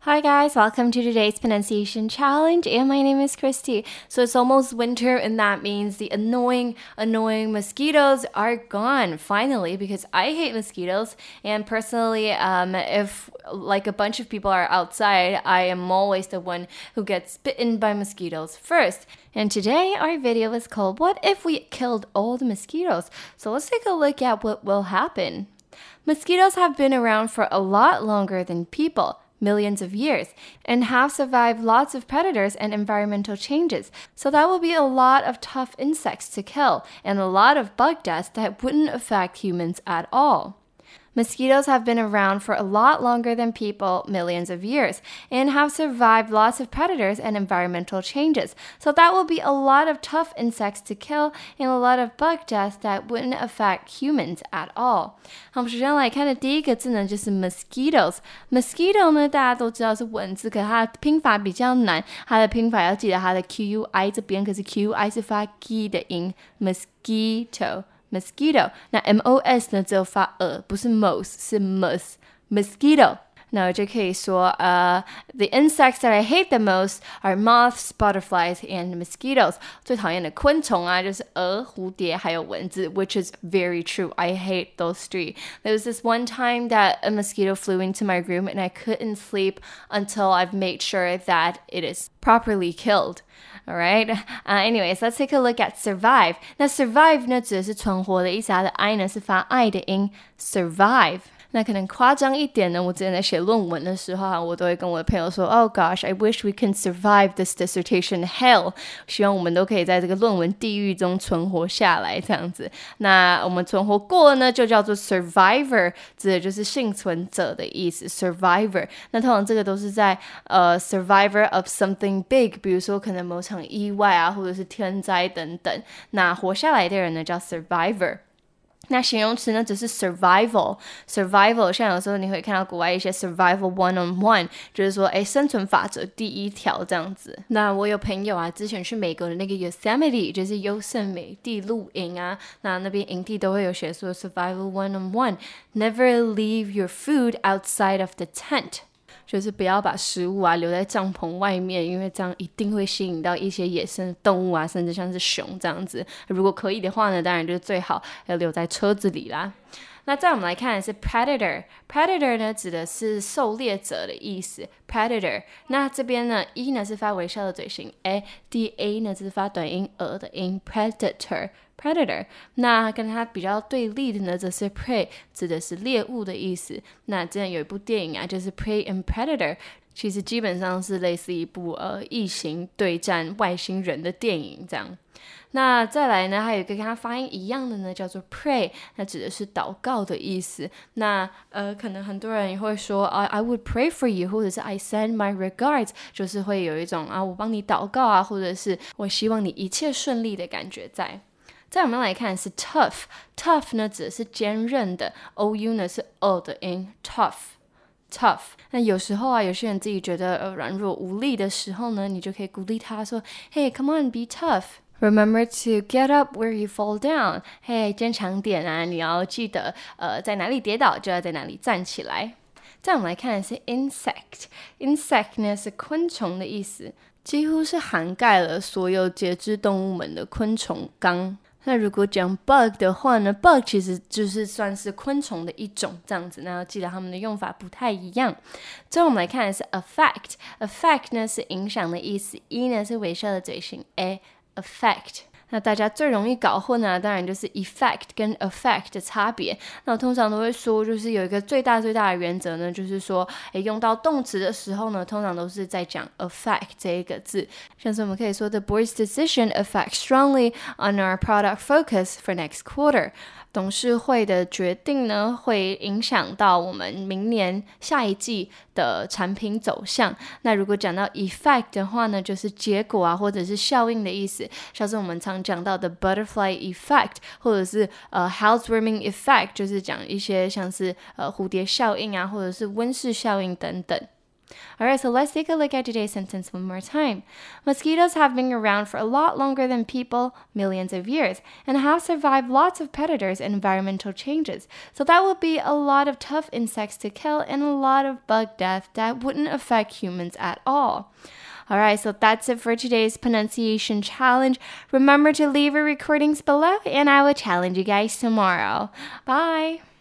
Hi guys, welcome to today's pronunciation challenge, and my name is Christy. So it's almost winter, and that means the annoying mosquitoes are gone finally, because I hate mosquitoes. And personally, if like a bunch of people are outside, I am always the one who gets bitten by mosquitoes first. And today our video is called "What if we killed all the mosquitoes?" So let's take a look at what will happen. Mosquitoes have been around for a lot longer than people. Millions of years, and have survived lots of predators and environmental changes. So that will be a lot of tough insects to kill, and a lot of bug deaths that wouldn't affect humans at all. Mosquitoes have been around for a lot longer than people, millions of years, and have survived lots of predators and environmental changes. So that will be a lot of tough insects to kill and a lot of bug deaths that wouldn't affect humans at all. 好，我们首先来看的第一个字呢，就是 mosquito。mosquito 呢，大家都知道是蚊子，可它的拼法比较难，它的拼法要记得它的 QUI 这边，可是 QI 是发 G 的音 ，mosquito。那 MOS 呢只有发不是 mos 是 mosquito。那我就可以说the insects that I hate the most are moths, butterflies, and mosquitoes. 最讨厌的昆虫啊，就是蝴蝶还有蚊子 which is very true. I hate those three. There was this one time that a mosquito flew into my room and I couldn't sleep until I've made sure that it is properly killed. Alright, anyways, let's take a look at survive. 那 survive 呢指的是存活的意思，它的 I 呢是发 I 的音 survive。那可能夸张一点呢，我之前在写论文的时候我都会跟我的朋友说 Oh gosh, I wish we can survive this dissertation hell. 希望我们都可以在这个论文地狱中存活下来这样子。那我们存活过了呢，就叫做 survivor， 指的就是幸存者的意思 survivor。那通常这个都是在survivor of something big， 比如说可能某场意外啊，或者是天灾等等。那活下来的人呢叫 survivor。那形容词呢只是 survival， 像有时候你会看到国外一些 survival one-on-one， 就是说生存法则第一条这样子。那我有朋友啊，之前去美国的那个 Yosemite， 就是优胜美地露营啊，那边营地都会有写说 survival one-on-one， never leave your food outside of the tent，就是不要把食物留在帐篷外面，因为这样一定会吸引到一些野生动物啊，甚至像是熊这样子。如果可以的话呢，当然就是最好要留在车子里啦。那再我们来看的是 predator 呢指的是狩猎者的意思 predator。那这边呢 E 呢是发微笑的嘴型 A，D-A 呢是发短音的音 predator。那跟它比较对立的呢则是 prey， 指的是猎物的意思。那之前有一部电影啊，就是 Prey and Predator， 其实基本上是类似一部异形对战外星人的电影这样。那再来呢，还有一个跟它发音一样的呢，叫做 pray， 那指的是祷告的意思。那可能很多人也会说I would pray for you， 或者是 I send my regards， 就是会有一种我帮你祷告啊，或者是我希望你一切顺利的感觉在。再我们来看是 tough 呢指的是坚韧的 OU 呢是的音 tough。那有时候有些人自己觉得软弱无力的时候呢，你就可以鼓励他说 Hey, come on, be tough.Remember to get up where you fall down. Hey, 坚强点啊！你要记得，在哪里跌倒就要在哪里站起来。再我们来看的是 insect 呢是昆虫的意思，几乎是涵盖了所有节肢动物们的昆虫纲。那如果讲 bug 的话呢 bug 其实就是算是昆虫的一种这样子，那要记得它们的用法不太一样。最后我们来看的是 affect 呢是影响的意思， E 呢是微笑的嘴型 A，affect。那大家最容易搞混当然就是 effect 跟 affect 的差别。那我通常都会说，就是有一个最大的原则呢，就是说用到动词的时候呢，通常都是在讲 affect 这一个字。像是我们可以说 The board's decision affects strongly on our product focus for next quarter。董事会的决定呢，会影响到我们明年下一季的产品走向。那如果讲到 effect 的话呢，就是结果或者是效应的意思，像是我们常讲到的 butterfly effect， 或者是housewarming effect， 就是讲一些像是蝴蝶效应或者是温室效应等等。 Alright, so let's take a look at today's sentence one more time. Mosquitoes have been around for a lot longer than people, millions of years, and have survived lots of predators and environmental changes. So that would be a lot of tough insects to kill and a lot of bug death that wouldn't affect humans at all. Alright, so that's it for today's pronunciation challenge. Remember to leave your recordings below, and I will challenge you guys tomorrow. Bye!